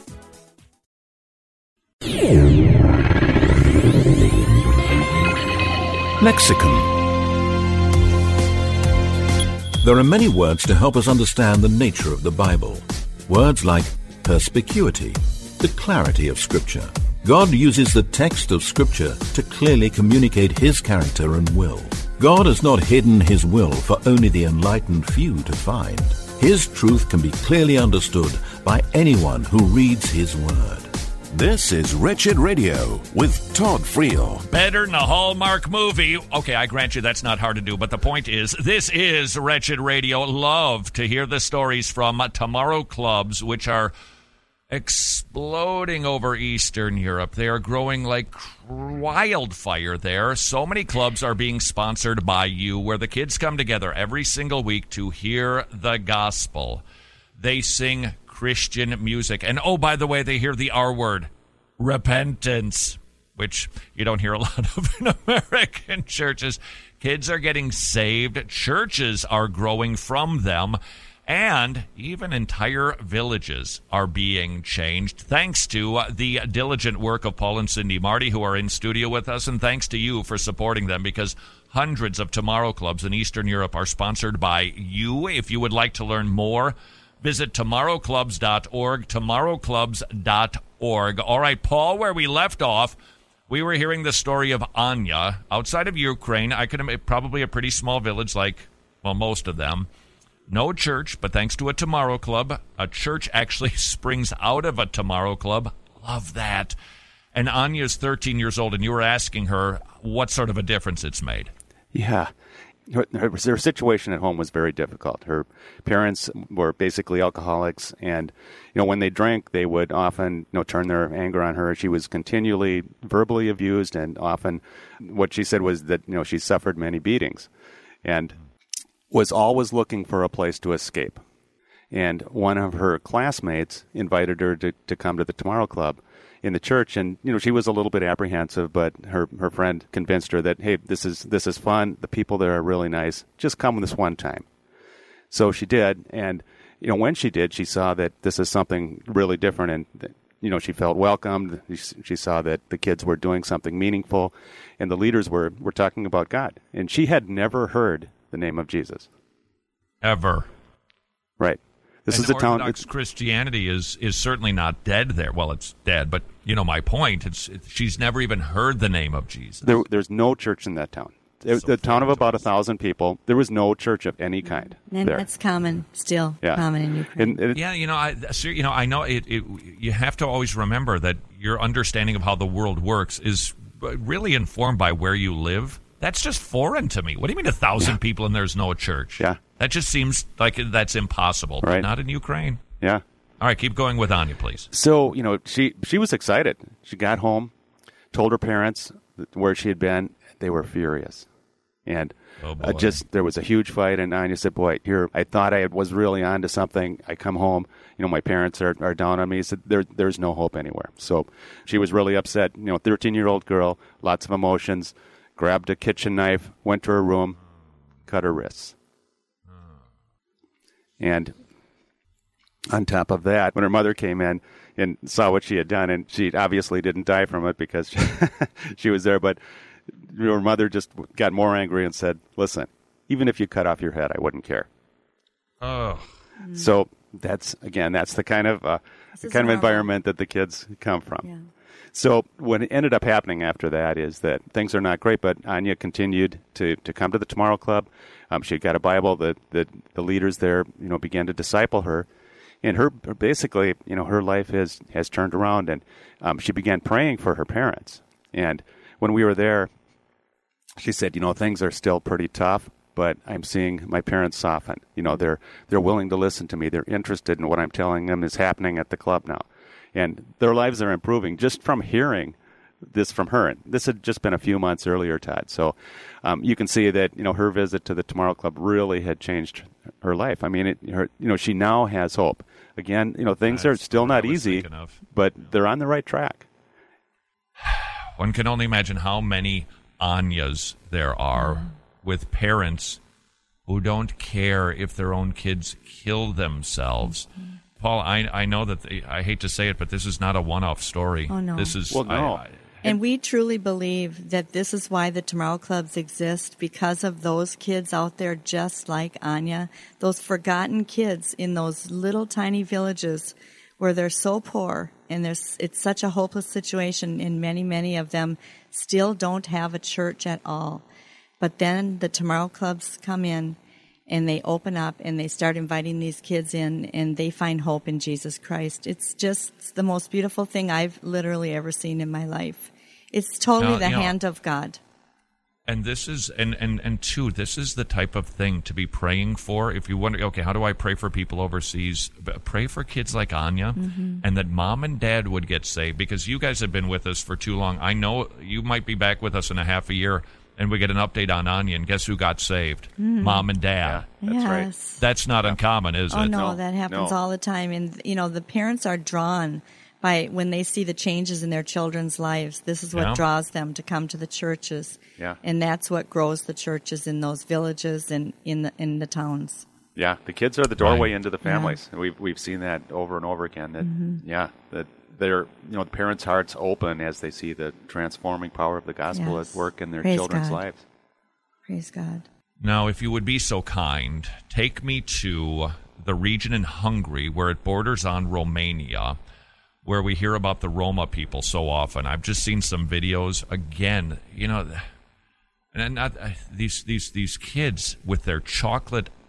Lexicon. There are many words to help us understand the nature of the Bible. Words like perspicuity, the clarity of Scripture. God uses the text of Scripture to clearly communicate His character and will. God has not hidden His will for only the enlightened few to find. His truth can be clearly understood by anyone who reads His Word. This is Wretched Radio with Todd Friel. Better than a Hallmark movie. Okay, I grant you that's not hard to do, but the point is, this is Wretched Radio. Love to hear the stories from Tomorrow Clubs, which are exploding over Eastern Europe. They are growing like wildfire there. So many clubs are being sponsored by you, where the kids come together every single week to hear the gospel. They sing Christian music. And oh, by the way, they hear the R word, repentance, which you don't hear a lot of in American churches. Kids are getting saved. Churches are growing from them. And even entire villages are being changed, thanks to uh, the diligent work of Paul and Cindy Marty, who are in studio with us, and thanks to you for supporting them, because hundreds of Tomorrow Clubs in Eastern Europe are sponsored by you. If you would like to learn more, visit tomorrow clubs dot org, tomorrow clubs dot org. All right, Paul, where we left off, we were hearing the story of Anya outside of Ukraine. I could probably a pretty small village, like, well, most of them. No church, but thanks to a Tomorrow Club, a church actually springs out of a Tomorrow Club. Love that. And Anya's thirteen years old, and you were asking her what sort of a difference it's made. Yeah. Her, her, her situation at home was very difficult. Her parents were basically alcoholics, and you know when they drank, they would often you know turn their anger on her. She was continually verbally abused, and often what she said was that you know she suffered many beatings, and was always looking for a place to escape. And one of her classmates invited her to, to come to the Tomorrow Club in the church, and you know she was a little bit apprehensive, but her, her friend convinced her that, hey, this is this is fun. The people there are really nice. Just come this one time. So she did, and you know when she did, she saw that this is something really different, and you know she felt welcomed. She saw that the kids were doing something meaningful, and the leaders were were talking about God, and she had never heard the name of Jesus ever. Right. This and is a town. Orthodox Christianity is is certainly not dead there. Well, it's dead, but you know my point. It's it, she's never even heard the name of Jesus. There, there's no church in that town. It, so the town of about a thousand people. There was no church of any kind. And there. that's common still. Yeah. Common in Ukraine. And, and yeah, you know, I you know I know it, it. You have to always remember that your understanding of how the world works is really informed by where you live. That's just foreign to me. What do you mean a thousand yeah. people and there's no church? Yeah. That just seems like that's impossible. Right. Not in Ukraine. Yeah. All right, keep going with Anya, please. So, you know, she, she was excited. She got home, told her parents where she had been. They were furious. And oh uh, just there was a huge fight, and Anya said, boy, here, I thought I was really on to something. I come home, you know, my parents are, are down on me. He said, there, there's no hope anywhere. So she was really upset. You know, thirteen-year-old girl, lots of emotions. Grabbed a kitchen knife, went to her room, cut her wrists. And on top of that, when her mother came in and saw what she had done, and she obviously didn't die from it because she, she was there, but her mother just got more angry and said, listen, even if you cut off your head, I wouldn't care. Oh. So that's, again, that's the kind of uh, the kind of environment that the kids come from. Yeah. So what ended up happening after that is that things are not great, but Anya continued to, to come to the Tomorrow Club. Um, she got a Bible. The, the the leaders there, you know, began to disciple her, and her basically, you know, her life has has turned around, and um, she began praying for her parents. And when we were there, she said, you know, things are still pretty tough, but I'm seeing my parents soften. You know, they're they're willing to listen to me. They're interested in what I'm telling them is happening at the club now. And their lives are improving just from hearing this from her. And this had just been a few months earlier, Todd. So um, you can see that, you know, her visit to the Tomorrow Club really had changed her life. I mean, it, her, you know, she now has hope. Again, you know, things That's are still not easy, but they're on the right track. One can only imagine how many Anyas there are mm-hmm. with parents who don't care if their own kids kill themselves. Mm-hmm. Paul, I I know that they, I hate to say it, but this is not a one-off story. Oh no! This is well, no. I, I, and we truly believe that this is why the Tomorrow Clubs exist, because of those kids out there just like Anya, those forgotten kids in those little tiny villages where they're so poor and there's it's such a hopeless situation, and many many of them still don't have a church at all. But then the Tomorrow Clubs come in, and they open up and they start inviting these kids in, and they find hope in Jesus Christ. It's just the most beautiful thing I've literally ever seen in my life. It's totally now, the you know, hand of God. And this is, and, and, and two, this is the type of thing to be praying for. If you wonder, okay, how do I pray for people overseas? Pray for kids like Anya, mm-hmm. and that mom and dad would get saved, because you guys have been with us for too long. I know you might be back with us in a half a year, and we get an update on Anya, and guess who got saved? Mm. Mom and dad. Yeah, that's yes. right. That's not uncommon, is oh, it? no, No, that happens no. all the time. And, you know, the parents are drawn by when they see the changes in their children's lives. This is what Yeah. draws them to come to the churches. Yeah. And that's what grows the churches in those villages and in the, in the towns. Yeah, the kids are the doorway Right. into the families. Yeah. We've we've seen that over and over again. That Mm-hmm. yeah, that they're you know the parents' hearts open as they see the transforming power of the gospel Yes. at work in their Praise children's God. lives. Praise God. Now, if you would be so kind, take me to the region in Hungary where it borders on Romania, where we hear about the Roma people so often. I've just seen some videos. Again, you know, and not, uh, these these these kids with their chocolate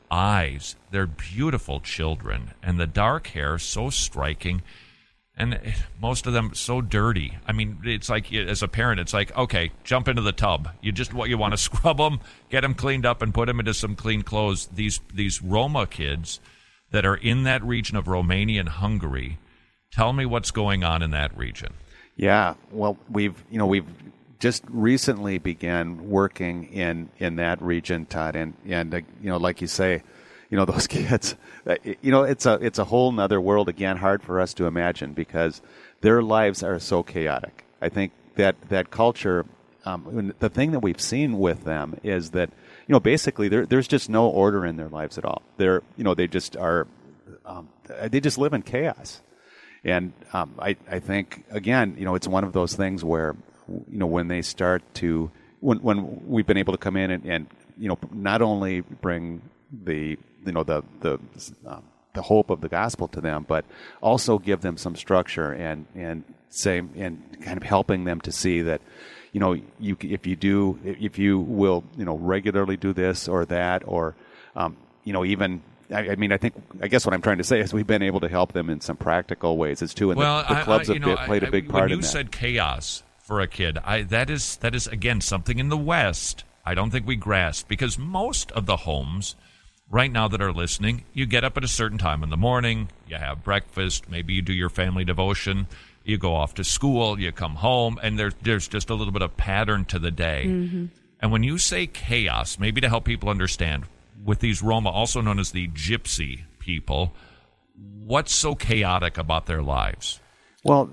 eyes. They're beautiful children, and the dark hair so striking. And most of them so dirty. I mean, it's like, as a parent, it's like, okay, jump into the tub. You just what you want to scrub them, get them cleaned up, and put them into some clean clothes. These these Roma kids that are in that region of Romania and Hungary, tell me what's going on in that region. Yeah, well, we've you know we've just recently began working in, in that region, Todd, and and uh, you know, like you say. You know, those kids, you know, it's a it's a whole nother world, again, hard for us to imagine because their lives are so chaotic. I think that, that culture, um, the thing that we've seen with them is that, you know, basically there, there's just no order in their lives at all. They're, you know, they just are, um, they just live in chaos. And um, I, I think, again, you know, it's one of those things where, you know, when they start to, when, when we've been able to come in and, and you know, not only bring the you know the the um, the hope of the gospel to them, but also give them some structure and and say and kind of helping them to see that you know you if you do if you will you know regularly do this or that or um, you know even I, I mean I think I guess what I'm trying to say is we've been able to help them in some practical ways as too, and well, the, the clubs I, I, have know, bit, played I, a big I, part when in you that. said chaos for a kid, I that is that is again something in the West I don't think we grasp because most of the homes right now that are listening, you get up at a certain time in the morning, you have breakfast, maybe you do your family devotion, you go off to school, you come home, and there, there's just a little bit of pattern to the day. Mm-hmm. And when you say chaos, maybe to help people understand, with these Roma, also known as the gypsy people, what's so chaotic about their lives? Well,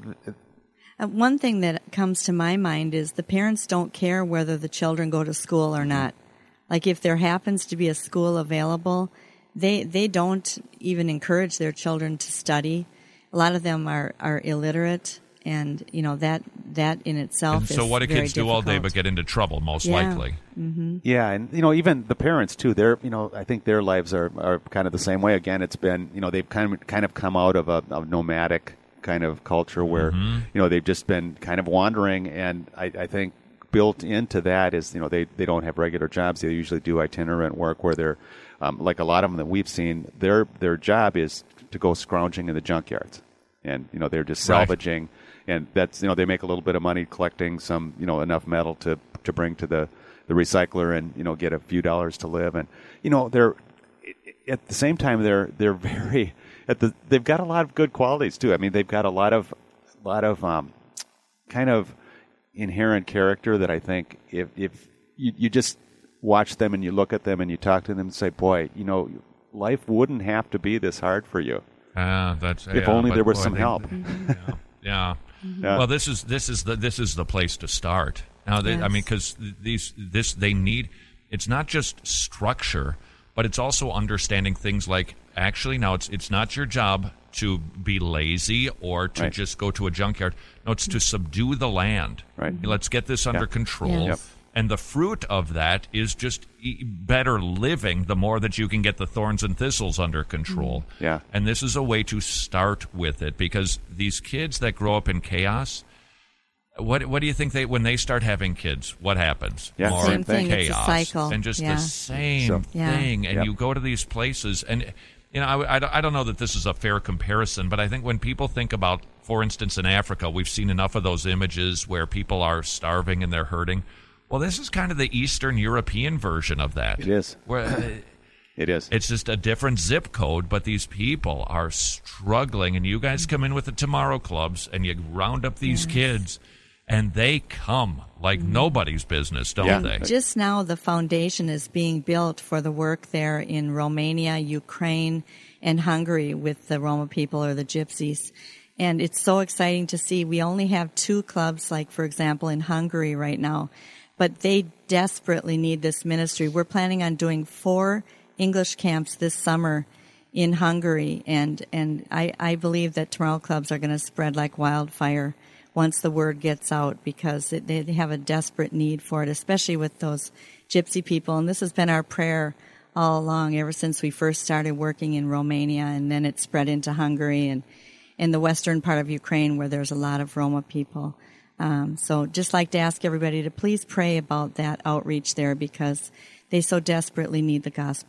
uh, one thing that comes to my mind is the parents don't care whether the children go to school or not. Like if there happens to be a school available, they they don't even encourage their children to study. A lot of them are, are illiterate, and you know that that in itself and is so what do very kids difficult. do all day but get into trouble, most yeah. likely? Mm-hmm. Yeah, and you know even the parents too. They're you know I think their lives are, are kind of the same way. Again, it's been you know they've kind of kind of come out of a, a nomadic kind of culture where mm-hmm. you know they've just been kind of wandering, and I, I think. Built into that is, you know, they, they don't have regular jobs. They usually do itinerant work where they're, um, like a lot of them that we've seen, their their job is to go scrounging in the junkyards. And, you know, they're just salvaging. Right. And that's, you know, they make a little bit of money collecting some, you know, enough metal to, to bring to the, the recycler and, you know, get a few dollars to live. And, you know, they're, at the same time, they're, they're very, at the, they've got a lot of good qualities too. I mean, they've got a lot of, a lot of, um, kind of, inherent character that I think if if you, you just watch them and you look at them and you talk to them and say, boy, you know, life wouldn't have to be this hard for you. Uh, that's if yeah, only there was boy, some they, help. Mm-hmm. yeah. Yeah. Mm-hmm. yeah. Well, this is this is the this is the place to start. Now, they, yes. I mean, because these this they need. It's not just structure, but it's also understanding things like actually now it's it's not your job to be lazy or to right. just go to a junkyard. No, it's to subdue the land. Right. Let's get this under yeah. control. Yes. Yep. And the fruit of that is just e- better living the more that you can get the thorns and thistles under control. Mm. Yeah. And this is a way to start with it because these kids that grow up in chaos, what what do you think they when they start having kids, what happens? Yeah. More Same thing. chaos. It's a cycle. And just yeah. the same So, yeah. thing. And Yep. you go to these places and you know, I, I, I don't know that this is a fair comparison, but I think when people think about, for instance, in Africa, we've seen enough of those images where people are starving and they're hurting. Well, this is kind of the Eastern European version of that. It is. Where, it is. It's just a different zip code, but these people are struggling. And you guys come in with the Tomorrow Clubs and you round up these yes. kids, and they come like mm-hmm. nobody's business, don't Yeah. they? Just now, the foundation is being built for the work there in Romania, Ukraine, and Hungary with the Roma people or the Gypsies. And it's so exciting to see. We only have two clubs, like, for example, in Hungary right now. But they desperately need this ministry. We're planning on doing four English camps this summer in Hungary. And, and I, I believe that Tomorrow Clubs are going to spread like wildfire once the word gets out, because it, they have a desperate need for it, especially with those gypsy people. And this has been our prayer all along, ever since we first started working in Romania, and then it spread into Hungary and in the western part of Ukraine where there's a lot of Roma people. Um, so just like to ask everybody to please pray about that outreach there, because they so desperately need the gospel.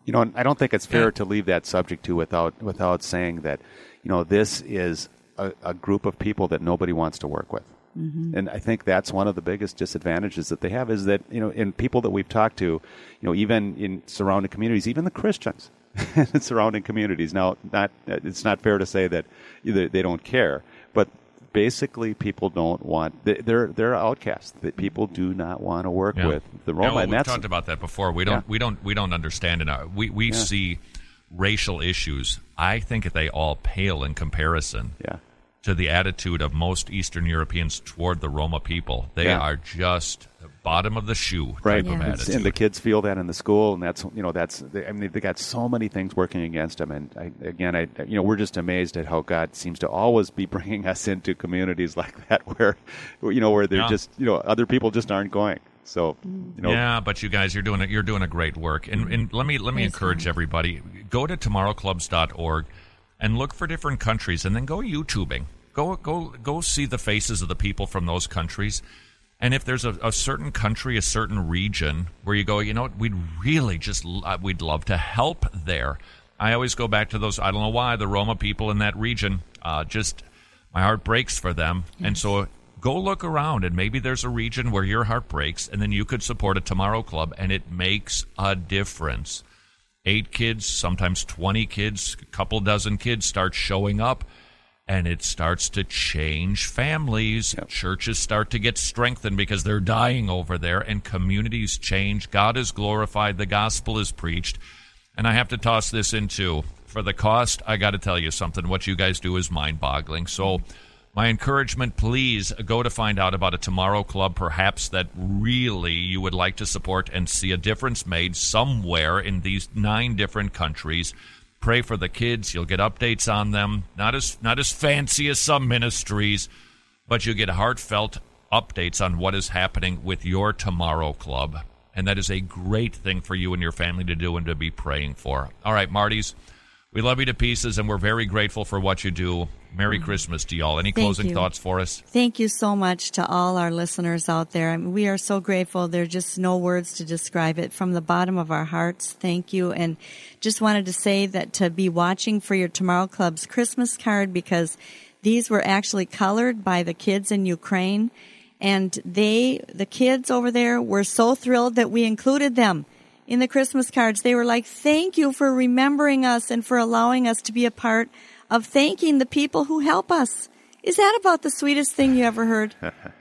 You know, I don't think it's fair to leave that subject to without without saying that, you know, this is a, a group of people that nobody wants to work with. Mm-hmm. And I think that's one of the biggest disadvantages that they have is that, you know, in people that we've talked to, you know, even in surrounding communities, even the Christians in surrounding communities. Now, not it's not fair to say that either they don't care, but basically people don't want, they're they're outcasts. That people do not want to work yeah. with the Roma. Yeah, well, and we've that's, talked about that before. We don't yeah. we don't we don't understand it. We we yeah. see racial issues. I think they all pale in comparison. Yeah. to the attitude of most Eastern Europeans toward the Roma people. They yeah. are just the bottom of the shoe right. type of Yeah. attitude. And the kids feel that in the school, and that's, you know, that's, I mean, they got so many things working against them. And I, again, I, you know, we're just amazed at how God seems to always be bringing us into communities like that where, you know, where they're Yeah. just, you know, other people just aren't going. So, you know. Yeah, but you guys, you're doing it. You're doing a great work. And, and let me let me Thanks, encourage man. everybody: go to tomorrow clubs dot org and look for different countries, and then go YouTubing. Go go go see the faces of the people from those countries. And if there's a, a certain country, a certain region where you go, you know what, we'd really just uh, we'd love to help there. I always go back to those. I don't know why the Roma people in that region. Uh, just my heart breaks for them, yes. And so. Go look around, and maybe there's a region where your heart breaks, and then you could support a Tomorrow Club, and it makes a difference. Eight kids, sometimes twenty kids, a couple dozen kids start showing up, and it starts to change families. Yep. Churches start to get strengthened because they're dying over there, and communities change. God is glorified. The gospel is preached. And I have to toss this in, too. For the cost, I got to tell you something. What you guys do is mind-boggling. So my encouragement, please go to find out about a Tomorrow Club, perhaps that really you would like to support and see a difference made somewhere in these nine different countries. Pray for the kids. You'll get updates on them. Not as not as fancy as some ministries, but you get heartfelt updates on what is happening with your Tomorrow Club. And that is a great thing for you and your family to do and to be praying for. All right, Marty's, we love you to pieces, and we're very grateful for what you do. Merry Christmas to y'all. Any Thank closing you. thoughts for us? Thank you so much to all our listeners out there. I mean, we are so grateful. There are just no words to describe it. From the bottom of our hearts, thank you. And just wanted to say that to be watching for your Tomorrow Club's Christmas card, because these were actually colored by the kids in Ukraine. And they, the kids over there, were so thrilled that we included them in the Christmas cards. They were like, thank you for remembering us and for allowing us to be a part of thanking the people who help us. Is that about the sweetest thing you ever heard?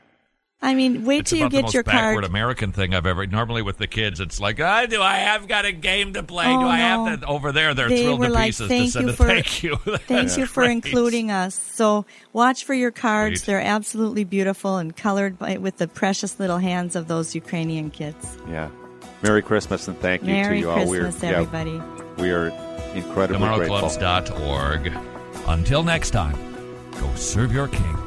I mean, wait it's till you about get the most your backward card. American thing I've ever. Normally with the kids, it's like, ah, do I have got a game to play? Oh, do I no. have that? Over there, they're They thrilled were to like, pieces thank to send you a for, thank you. Thank you for great. including us. So watch for your cards. Great. They're absolutely beautiful and colored by, with the precious little hands of those Ukrainian kids. Yeah. Merry Christmas, and thank you Merry to you all. Christmas, We're, everybody. Yeah, we are incredibly tomorrow grateful. clubs dot org. Until next time, go serve your king.